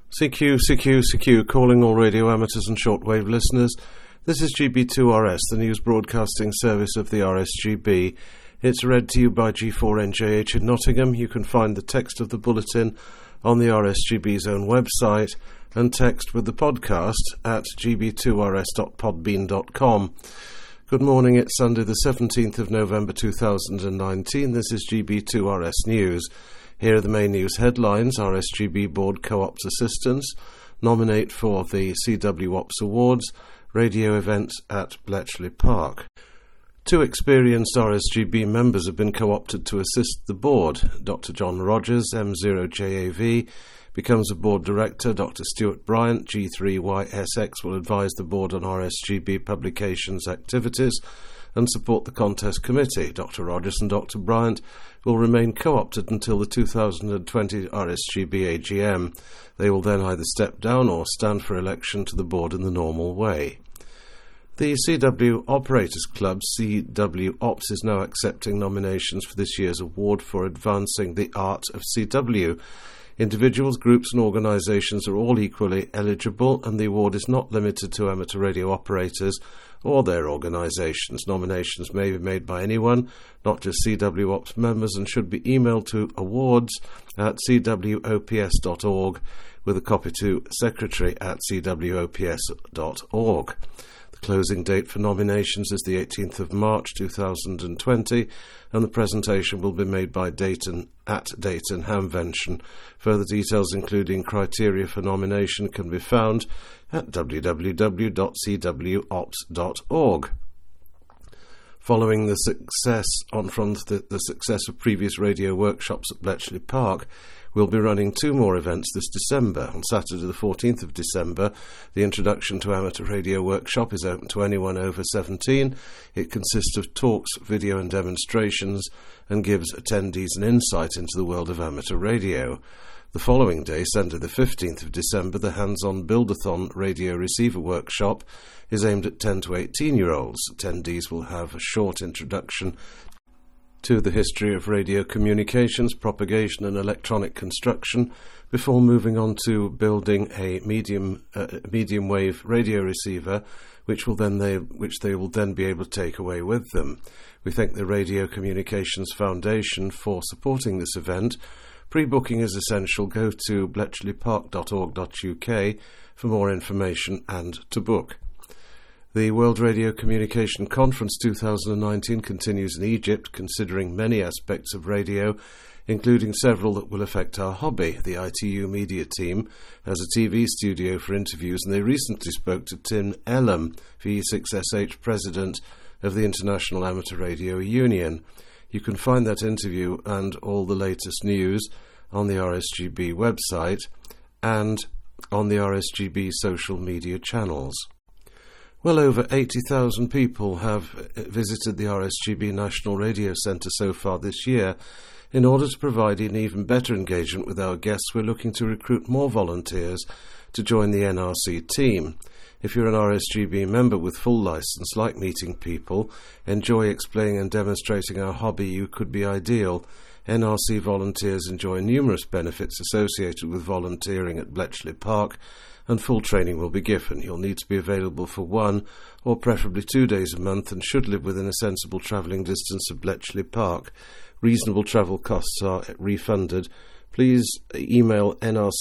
CQ, calling all radio amateurs and shortwave listeners. This is GB2RS, the news broadcasting service of the RSGB. It's read to you by G4NJH in Nottingham. You can find the text of the bulletin on the RSGB's own website and text with the podcast at gb2rs.podbean.com. Good morning, it's Sunday the 17th of November 2019. This is GB2RS News. Here are the main news headlines. RSGB Board Co-ops Assistants nominate for the CW Ops Awards, radio event at Bletchley Park. 2 experienced RSGB members have been co-opted to assist the board. Dr. John Rogers, M0JAV, becomes a board director. Dr. Stuart Bryant, G3YSX, will advise the board on RSGB publications activities and support the contest committee. Dr. Rogers and Dr. Bryant will remain co-opted until the 2020 RSGB AGM. They will then either step down or stand for election to the board in the normal way. The CW Operators Club, CW Ops, is now accepting nominations for this year's award for advancing the art of CW. Individuals, groups and organisations are all equally eligible, and the award is not limited to amateur radio operators or their organisations. Nominations may be made by anyone, not just CW Ops members, and should be emailed to awards@cwops.org with a copy to secretary@cwops.org. The closing date for nominations is the 18th of March 2020, and the presentation will be made by Dayton Hamvention. Further details, including criteria for nomination, can be found at www.cwops.org. Following the success of previous radio workshops at Bletchley Park, we'll be running 2 more events this December. On Saturday the 14th of December, the Introduction to Amateur Radio workshop is open to anyone over 17. It consists of talks, video and demonstrations, and gives attendees an insight into the world of amateur radio. The following day, Sunday the 15th of December, the hands-on Build-a-thon radio receiver workshop is aimed at 10 to 18-year-olds. Attendees will have a short introduction to the history of radio communications, propagation and electronic construction before moving on to building a medium wave radio receiver which they will then be able to take away with them. We thank the Radio Communications Foundation for supporting this event. Pre-booking is essential. Go to bletchleypark.org.uk for more information and to book. The World Radio Communication Conference 2019 continues in Egypt, considering many aspects of radio, including several that will affect our hobby. The ITU media team has a TV studio for interviews, and they recently spoke to Tim Elam, VE6SH President of the International Amateur Radio Union. You can find that interview and all the latest news on the RSGB website and on the RSGB social media channels. Well over 80,000 people have visited the RSGB National Radio Centre so far this year. In order to provide an even better engagement with our guests, we're looking to recruit more volunteers to join the NRC team. If you're an RSGB member with full licence, like meeting people, enjoy explaining and demonstrating our hobby, you could be ideal. NRC volunteers enjoy numerous benefits associated with volunteering at Bletchley Park, and full training will be given. You'll need to be available for 1 or preferably 2 days a month and should live within a sensible travelling distance of Bletchley Park. Reasonable travel costs are refunded. Please email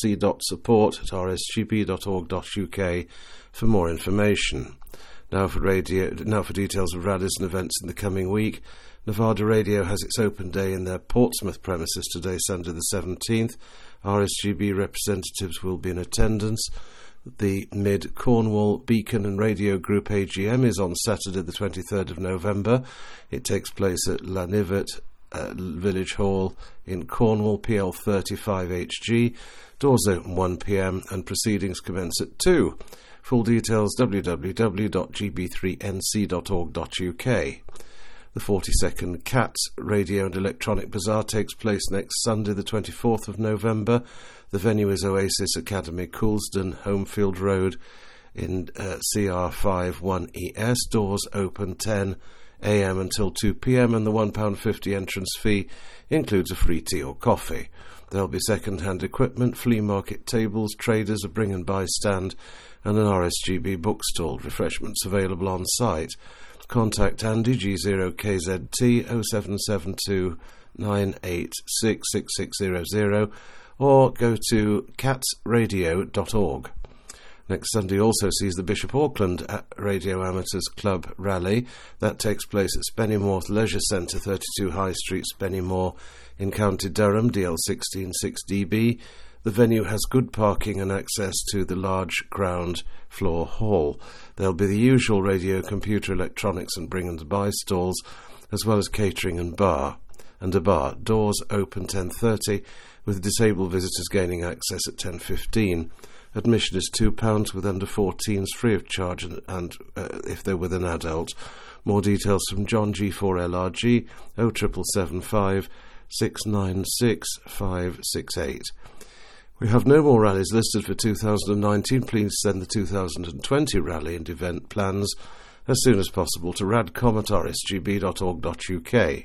nrc.support@rsgb.org.uk for more information. Now for details of rallies and events in the coming week. Nevada Radio has its open day in their Portsmouth premises today, Sunday the 17th. RSGB representatives will be in attendance. The Mid-Cornwall Beacon and Radio Group AGM is on Saturday the 23rd of November. It takes place at Llanivet Village Hall in Cornwall, PL 35HG. Doors open 1 p.m. and proceedings commence at 2. Full details www.gb3nc.org.uk. The 42nd CATS Radio and Electronic Bazaar takes place next Sunday the 24th of November. The venue is Oasis Academy, Coulsdon, Homefield Road in CR5 1ES. Doors open 10 a.m. until 2 p.m. and the £1.50 entrance fee includes a free tea or coffee. There'll be second-hand equipment, flea market tables, traders, a bring and buy stand, and an RSGB bookstall. Refreshments available on site. Contact Andy G0KZT 0772 986 6600 or go to catsradio.org. Next Sunday also sees the Bishop Auckland Radio Amateurs Club Rally. That takes place at Spennymoor Leisure Centre, 32 High Street, Spennymoor in County Durham, DL16 6DB. The venue has good parking and access to the large ground floor hall. There'll be the usual radio, computer, electronics and bring and buy stalls, as well as catering and a bar. Doors open 10:30, with disabled visitors gaining access at 10:15. Admission is £2, with under 14s free of charge, and if they're with an adult. More details from John G4LRG 07775 696 568. We have no more rallies listed for 2019. Please send the 2020 rally and event plans as soon as possible to radcom@rsgb.org.uk.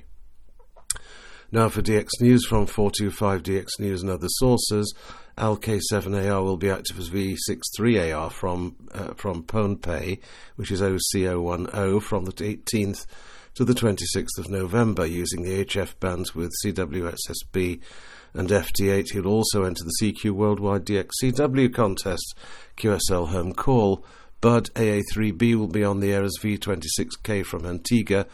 Now for DX News from 425 DX News and other sources. LK7AR will be active as V63AR from PhonePay, which is OC010, from the 18th to the 26th of November, using the HF bands with CWSSB and FT8. He'll also enter the CQ Worldwide DXCW contest, QSL Home Call. Bud AA3B will be on the air as V26K from Antigua,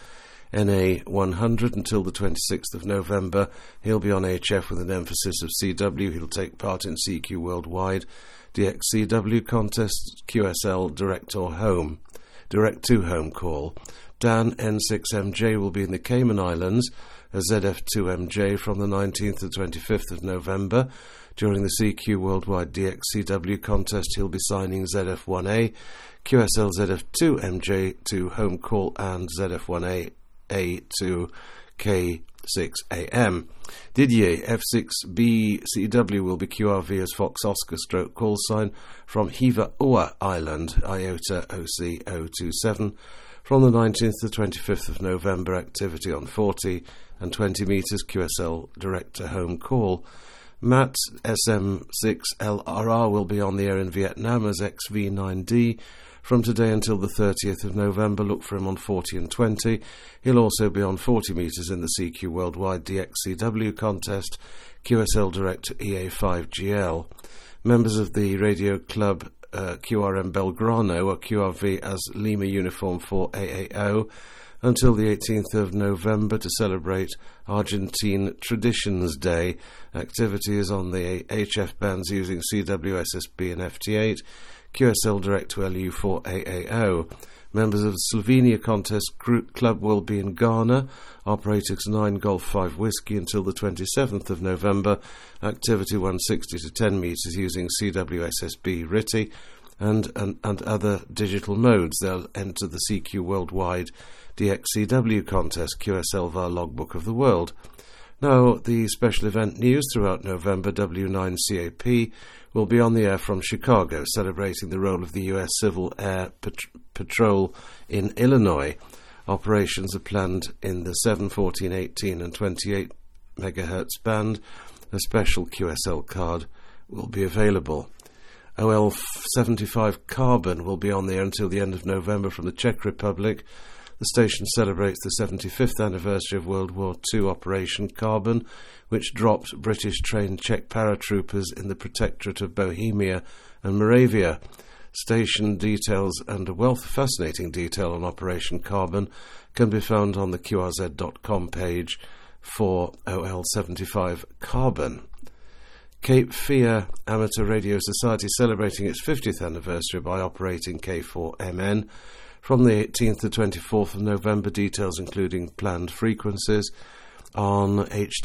NA100 until the 26th of November. He'll be on HF with an emphasis of CW. He'll take part in CQ Worldwide DXCW contest, QSL Direct to Home Call. Dan N6MJ will be in the Cayman Islands as ZF2MJ from the 19th to the 25th of November. During the CQ Worldwide DXCW contest, he'll be signing ZF1A, QSL ZF2MJ to Home Call and ZF1A to K6AM. Didier F6BCW will be QRV as Fox Oscar stroke call sign from Hiva Ua Island, IOTA OC027, from the 19th to the 25th of November. Activity on 40 and 20 metres, QSL direct to home call. Matt SM6LRR will be on the air in Vietnam as XV9D from today until the 30th of November. Look for him on 40 and 20. He'll also be on 40 metres in the CQ Worldwide DXCW contest, QSL direct to EA5GL. Members of the radio club QRM Belgrano are QRV as Lima Uniform 4 AAO until the 18th of November to celebrate Argentine Traditions Day. Activity is on the HF bands using CWSSB and FT8, QSL direct to LU4 AAO. Members of the Slovenia Contest Group Club will be in Ghana, operating 9 Golf 5 Whiskey until the 27th of November. Activity 160 to 10 metres using CWSSB RITI and other digital modes. They'll enter the CQ Worldwide DXCW contest, QSL VAR Logbook of the World. Now, the special event news throughout November. W9CAP will be on the air from Chicago, celebrating the role of the U.S. Civil Air Patrol in Illinois. Operations are planned in the 7, 14, 18 and 28 MHz band. A special QSL card will be available. OL75 Carbon will be on the air until the end of November from the Czech Republic. The station celebrates the 75th anniversary of World War II Operation Carbon, which dropped British-trained Czech paratroopers in the Protectorate of Bohemia and Moravia. Station details and a wealth of fascinating detail on Operation Carbon can be found on the QRZ.com page for OL75 Carbon. Cape Fear Amateur Radio Society celebrating its 50th anniversary by operating K4MN. From the 18th to 24th of November, details including planned frequencies on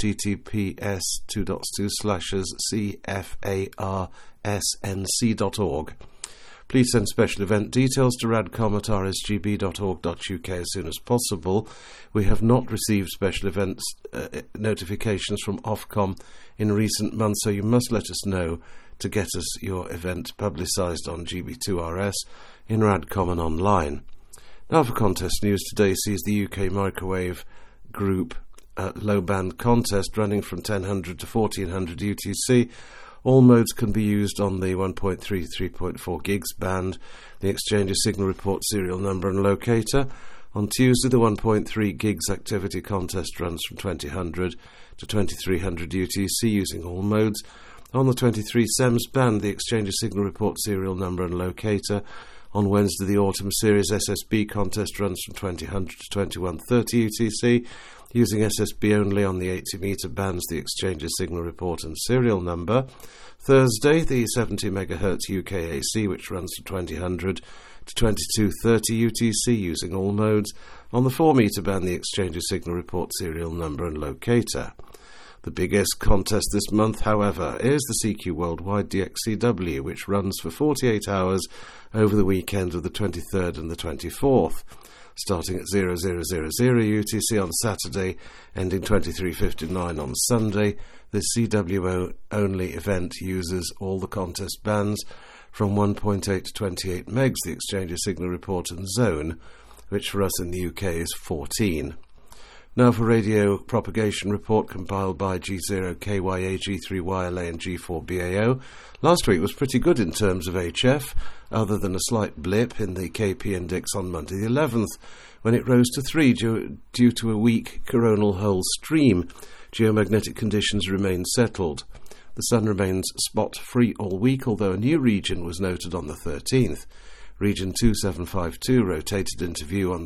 https://cfarsnc.org. Please send special event details to radcom@rsgb.org.uk as soon as possible. We have not received special events notifications from Ofcom in recent months, so you must let us know to get us your event publicised on GB2RS in Radcom and online. Now for contest news. Today sees the UK Microwave Group low-band contest running from 1000 to 1400 UTC. All modes can be used on the 1.3 3.4 gigs band, the exchange's signal report serial number and locator. On Tuesday, the 1.3 gigs activity contest runs from 2000 to 2300 UTC using all modes. On the 23 SEMS band, the exchange's signal report serial number and locator. On Wednesday, the Autumn Series SSB contest runs from 2000 to 2130 UTC using SSB only on the 80 metre bands, the exchange's signal report and serial number. Thursday, the 70 MHz UKAC, which runs from 2000 to 2230 UTC using all modes. On the 4 metre band, the exchange's signal report serial number and locator. The biggest contest this month, however, is the CQ Worldwide DXCW, which runs for 48 hours over the weekend of the 23rd and the 24th. Starting at 0000 UTC on Saturday, ending 23:59 on Sunday, this CWO-only event uses all the contest bands from 1.8 to 28 megs, the exchange's signal report and zone, which for us in the UK is 14. Now for radio propagation report compiled by G0KYA, G3YLA and G4BAO. Last week was pretty good in terms of HF, other than a slight blip in the KP index on Monday the 11th, when it rose to 3 due to a weak coronal hole stream. Geomagnetic conditions remain settled. The sun remains spot-free all week, although a new region was noted on the 13th. Region 2752 rotated into view on the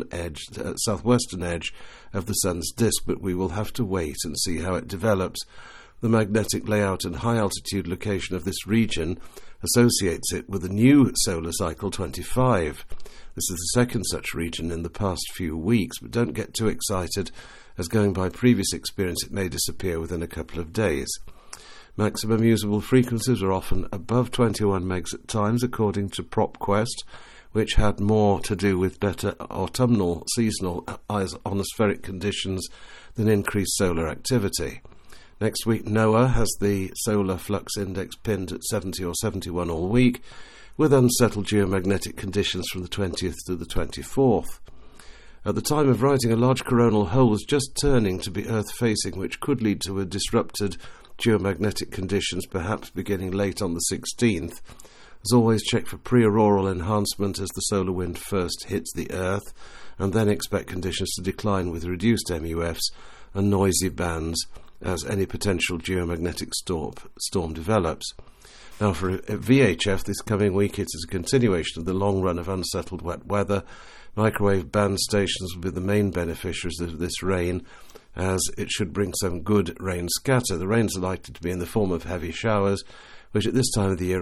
southwestern edge of the Sun's disk, but we will have to wait and see how it develops. The magnetic layout and high-altitude location of this region associates it with a new solar cycle 25. This is the second such region in the past few weeks, but don't get too excited, as going by previous experience it may disappear within a couple of days. Maximum usable frequencies are often above 21 megs at times, according to PropQuest, which had more to do with better autumnal seasonal ionospheric conditions than increased solar activity. Next week, NOAA has the solar flux index pinned at 70 or 71 all week, with unsettled geomagnetic conditions from the 20th to the 24th. At the time of writing, a large coronal hole was just turning to be Earth-facing, which could lead to a disrupted geomagnetic conditions, perhaps beginning late on the 16th. As always, check for pre-auroral enhancement as the solar wind first hits the Earth, and then expect conditions to decline with reduced MUFs and noisy bands as any potential geomagnetic storm develops. Now for VHF this coming week, it is a continuation of the long run of unsettled wet weather. Microwave band stations will be the main beneficiaries of this rain, as it should bring some good rain scatter. The rains are likely to be in the form of heavy showers, which at this time of the year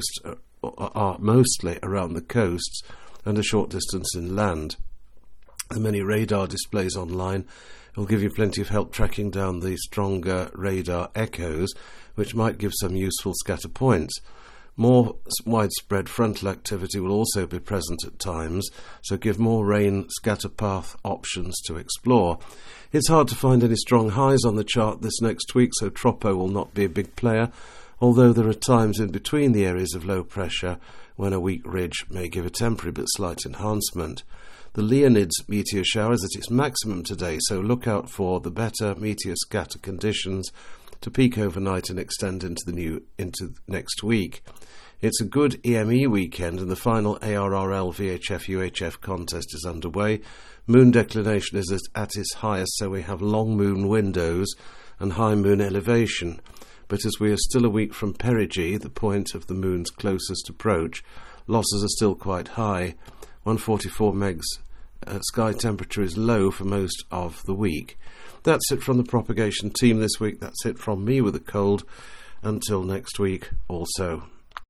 are mostly around the coasts and a short distance inland. The many radar displays online will give you plenty of help tracking down the stronger radar echoes, which might give some useful scatter points. More widespread frontal activity will also be present at times, so give more rain scatter path options to explore. It's hard to find any strong highs on the chart this next week, so Tropo will not be a big player, although there are times in between the areas of low pressure when a weak ridge may give a temporary but slight enhancement. The Leonids meteor shower is at its maximum today, so look out for the better meteor scatter conditions to peak overnight and extend into next week. It's a good EME weekend, and the final ARRL VHF UHF contest is underway. Moon declination is at its highest, so we have long moon windows and high moon elevation. But as we are still a week from perigee, the point of the moon's closest approach, losses are still quite high. 144 megs sky temperature is low for most of the week. That's it from the propagation team this week. That's it from me with a cold. Until next week also.